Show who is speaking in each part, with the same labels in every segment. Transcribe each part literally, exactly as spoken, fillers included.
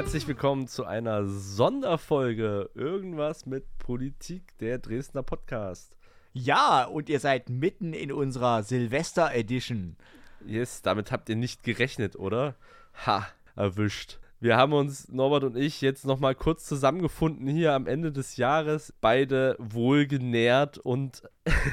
Speaker 1: Herzlich willkommen zu einer Sonderfolge Irgendwas mit Politik, der Dresdner Podcast.
Speaker 2: Ja, und ihr seid mitten in unserer Silvester-Edition.
Speaker 1: Yes, damit habt ihr nicht gerechnet, oder? Ha, erwischt. Wir haben uns, Norbert und ich, jetzt nochmal kurz zusammengefunden hier am Ende des Jahres. Beide wohlgenährt und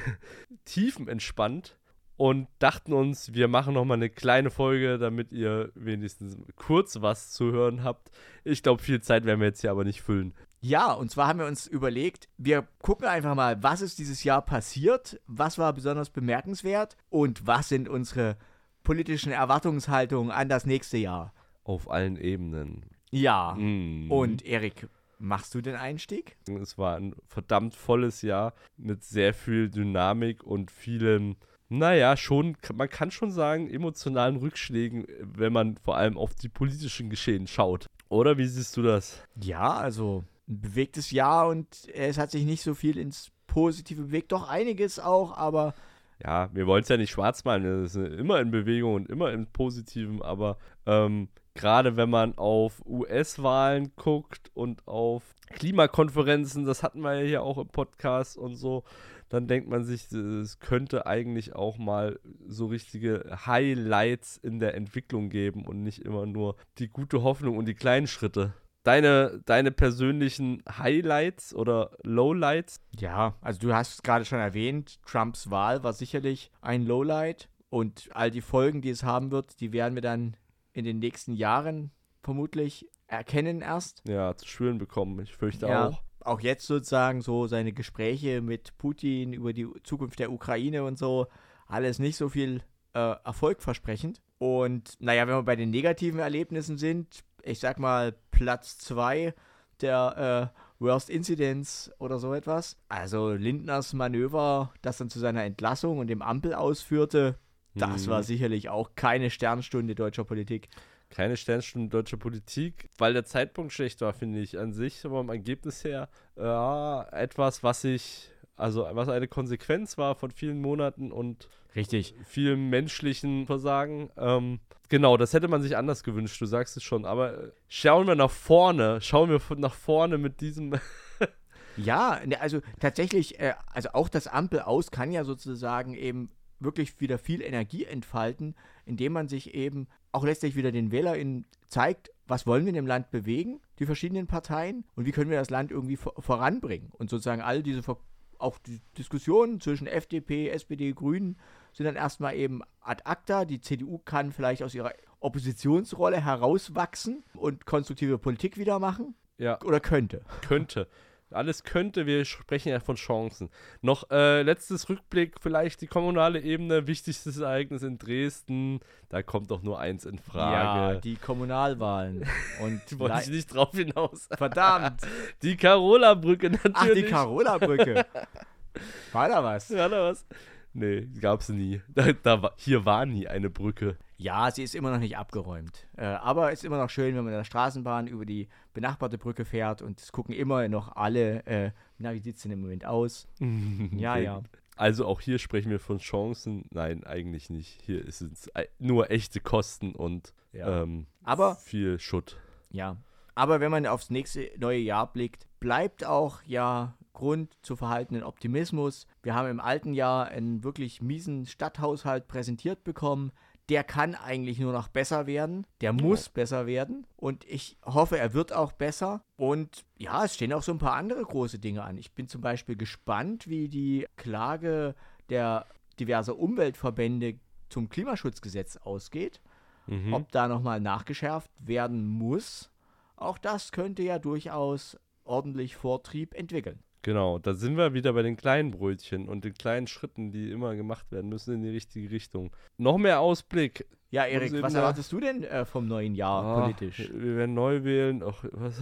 Speaker 1: tiefenentspannt. Und dachten uns, wir machen nochmal eine kleine Folge, damit ihr wenigstens kurz was zu hören habt. Ich glaube, viel Zeit werden wir jetzt hier aber nicht füllen.
Speaker 2: Ja, und zwar haben wir uns überlegt, wir gucken einfach mal, was ist dieses Jahr passiert, was war besonders bemerkenswert und was sind unsere politischen Erwartungshaltungen an das nächste Jahr.
Speaker 1: Auf allen Ebenen.
Speaker 2: Ja,
Speaker 1: Mm.
Speaker 2: und Erik, machst du den Einstieg?
Speaker 1: Es war ein verdammt volles Jahr mit sehr viel Dynamik und vielen, naja, schon, man kann schon sagen, emotionalen Rückschlägen, wenn man vor allem auf die politischen Geschehen schaut. Oder wie siehst du das?
Speaker 2: Ja, also ein bewegtes Jahr und es hat sich nicht so viel ins Positive bewegt, doch einiges auch, aber
Speaker 1: Ja, wir wollen es ja nicht schwarz malen, es ist immer in Bewegung und immer im Positiven, aber ähm, gerade wenn man auf U S-Wahlen guckt und auf Klimakonferenzen, das hatten wir ja hier auch im Podcast und so, dann denkt man sich, es könnte eigentlich auch mal so richtige Highlights in der Entwicklung geben und nicht immer nur die gute Hoffnung und die kleinen Schritte. Deine, deine persönlichen Highlights oder Lowlights?
Speaker 2: ja, also du hast es gerade schon erwähnt, Trumps Wahl war sicherlich ein Lowlight und all die Folgen, die es haben wird, die werden wir dann in den nächsten Jahren vermutlich erkennen erst.
Speaker 1: Ja, zu spüren bekommen, ich fürchte
Speaker 2: Ja,
Speaker 1: auch.
Speaker 2: auch jetzt sozusagen so seine Gespräche mit Putin über die Zukunft der Ukraine und so, alles nicht so viel äh, erfolgversprechend. Und naja, wenn wir bei den negativen Erlebnissen sind, ich sag mal Platz zwei der äh, Worst Incidents oder so etwas. Also Lindners Manöver, das dann zu seiner Entlassung und dem Ampel ausführte, das
Speaker 1: Mhm.
Speaker 2: war sicherlich auch keine Sternstunde deutscher Politik.
Speaker 1: Keine Sternstunde deutscher Politik, weil der Zeitpunkt schlecht war, finde ich an sich, aber vom Ergebnis her ja, etwas, was ich, also was eine Konsequenz war von vielen Monaten und
Speaker 2: Richtig.
Speaker 1: vielem menschlichen Versagen. Ähm, genau, das hätte man sich anders gewünscht, du sagst es schon, aber schauen wir nach vorne, schauen wir von- nach vorne mit diesem,
Speaker 2: Ja, ne, also tatsächlich, äh, also auch das Ampel aus kann ja sozusagen eben wirklich wieder viel Energie entfalten, indem man sich eben auch letztlich wieder den WählerInnen zeigt, was wollen wir in dem Land bewegen, die verschiedenen Parteien, und wie können wir das Land irgendwie vor voranbringen. Und sozusagen all diese, Ver auch die Diskussionen zwischen F D P, S P D, Grünen sind dann erstmal eben ad acta. Die C D U kann vielleicht aus ihrer Oppositionsrolle herauswachsen und konstruktive Politik wieder machen.
Speaker 1: ja,
Speaker 2: Oder könnte.
Speaker 1: könnte. Alles könnte, wir sprechen ja von Chancen. Noch äh, letztes Rückblick, vielleicht die kommunale Ebene, wichtigstes Ereignis in Dresden, da kommt doch nur eins in
Speaker 2: Ja,
Speaker 1: Frage.
Speaker 2: die Kommunalwahlen. Und
Speaker 1: Die wollte ich
Speaker 2: lei-
Speaker 1: nicht drauf hinaus.
Speaker 2: verdammt.
Speaker 1: Die Carola-Brücke natürlich.
Speaker 2: Ach, die Carola-Brücke. War da was?
Speaker 1: Ja, da was? Nee, gab's nie. Da, da war, hier war nie eine Brücke.
Speaker 2: Ja, sie ist immer noch nicht abgeräumt. Äh, aber es ist immer noch schön, wenn man in der Straßenbahn über die benachbarte Brücke fährt und es gucken immer noch alle, äh, na, wie sieht's denn im Moment aus? Ja,
Speaker 1: Sehr
Speaker 2: ja.
Speaker 1: gut. Also auch hier sprechen wir von Chancen. Nein, eigentlich nicht. Hier ist es ei- nur echte Kosten und
Speaker 2: Ja.
Speaker 1: ähm,
Speaker 2: Aber-
Speaker 1: viel Schutt.
Speaker 2: Ja. Aber wenn man aufs nächste neue Jahr blickt, bleibt auch ja Grund zu verhaltenen Optimismus. Wir haben im alten Jahr einen wirklich miesen Stadthaushalt präsentiert bekommen. Der kann eigentlich nur noch besser werden. Der muss besser werden. Und ich hoffe, er wird auch besser. Und ja, es stehen auch so ein paar andere große Dinge an. Ich bin zum Beispiel gespannt, wie die Klage der diverser Umweltverbände zum Klimaschutzgesetz ausgeht.
Speaker 1: Mhm.
Speaker 2: Ob da nochmal nachgeschärft werden muss. Auch das könnte ja durchaus ordentlich Vortrieb entwickeln.
Speaker 1: Genau, da sind wir wieder bei den kleinen Brötchen und den kleinen Schritten, die immer gemacht werden müssen in die richtige Richtung. Noch mehr Ausblick.
Speaker 2: Ja, Erik,
Speaker 1: Muss
Speaker 2: was
Speaker 1: eben da-
Speaker 2: erwartest du denn äh, vom neuen Jahr
Speaker 1: Ah,
Speaker 2: politisch?
Speaker 1: Wir werden neu wählen. Och, was?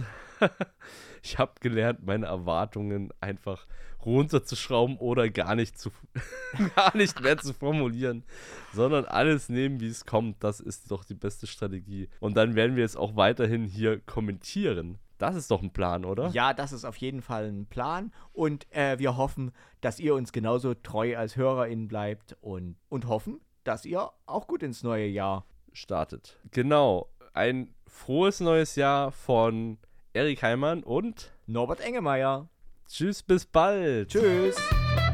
Speaker 1: Ich habe gelernt, meine Erwartungen einfach runterzuschrauben oder gar nicht, zu, gar nicht mehr zu formulieren, sondern alles nehmen, wie es kommt. Das ist doch die beste Strategie. Und dann werden wir es auch weiterhin hier kommentieren. Das ist doch ein Plan, oder?
Speaker 2: Ja, das ist auf jeden Fall ein Plan. Und äh, wir hoffen, dass ihr uns genauso treu als HörerInnen bleibt und, und hoffen, dass ihr auch gut ins neue Jahr.
Speaker 1: Startet. Genau. ein frohes neues Jahr von Erik Heimann und
Speaker 2: Norbert Engemeier.
Speaker 1: tschüss, bis bald.
Speaker 2: Tschüss.